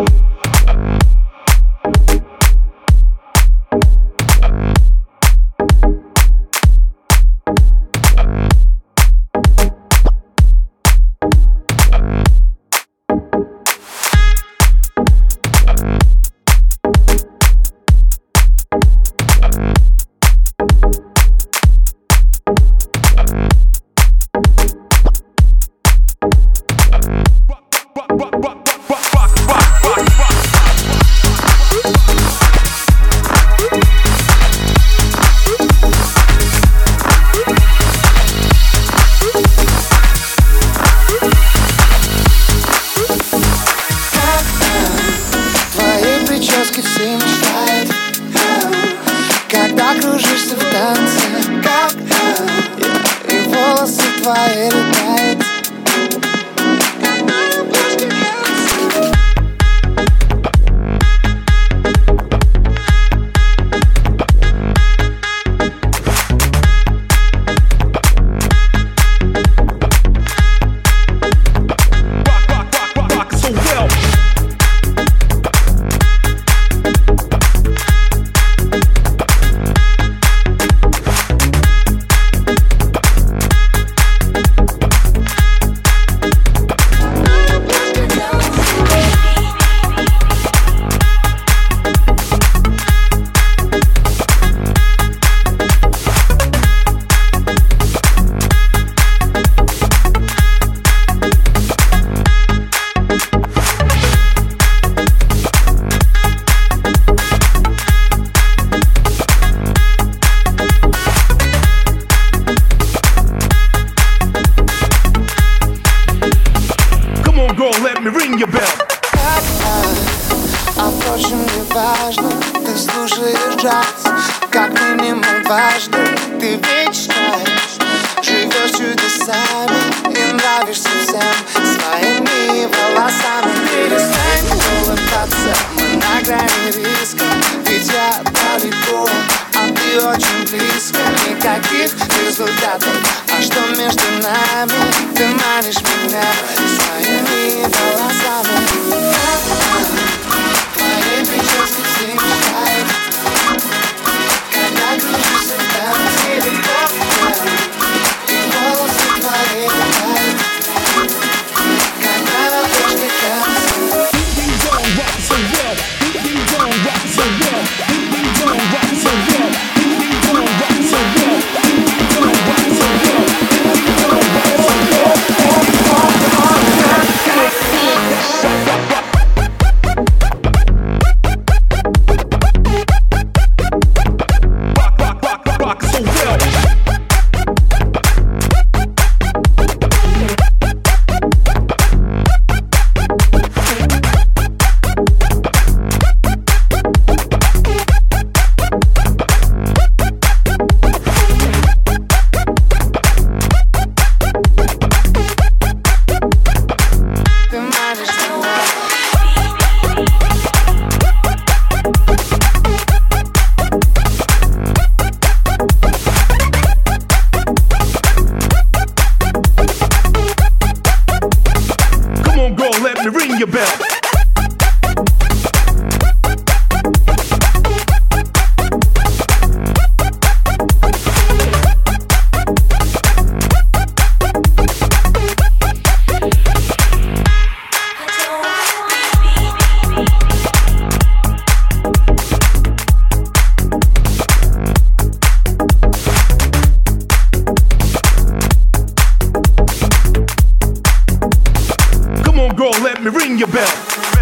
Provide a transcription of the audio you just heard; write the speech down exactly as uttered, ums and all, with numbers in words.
Все мечтают, когда кружишься в танце, как и волосы твои летают. Let me ring your bell. А впрочем, не важно, ты слушаешь джаз, как минимум дважды. Ты вечно живешь чудесами и нравишься всем своими волосами. Перестань улыбаться, мы на грани риска, ведь я далеко, а ты очень близко. Никаких результатов, а что между нами? Ты манишь меня своими волосами. Твои прически все мечтают, когда кружишься в танце легко, и волосы твои летают, когда на точке танца. We don't rock so well. We don't rock so well. We don't rock so well. We don't rock so well. We don't rock so well. We don't rock so well. Rock, rock, rock, rock so well. Let me ring your bell. Come on, girl, let me ring your bell.